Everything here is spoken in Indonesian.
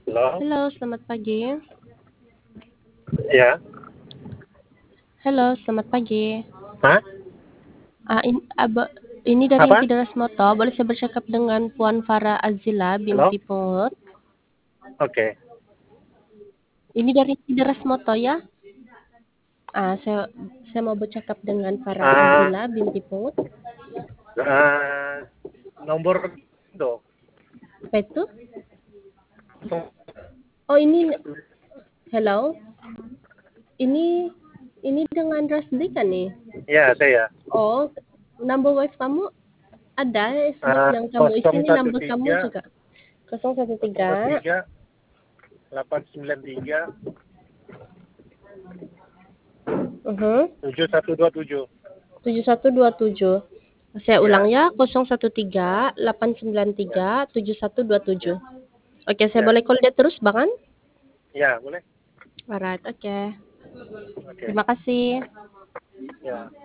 Halo? Halo, selamat pagi. Ya. Halo, selamat pagi. Hah? Ini dari Apa? Intideras Moto. Boleh saya bercakap dengan Puan Farah Azila Halo? binti Pungut? Oke. Ini dari Intideras Moto ya? Saya mau bercakap dengan Farah Ah, Azila binti Pungut. ah, nomor dong. Apa itu? Oh, ini hello. Ini dengan Rasdi kan nih? Ya, saya. Oh, number wife kamu ada sedang kamu isi ini number kamu 013 juga. 013 013 893 7127. 7127. Saya ulang Ya, ya, 013 893 7127. Oke, saya ya, boleh call dia terus, Bang? ya, boleh. Alright, oke. Oke. Terima kasih. Ya.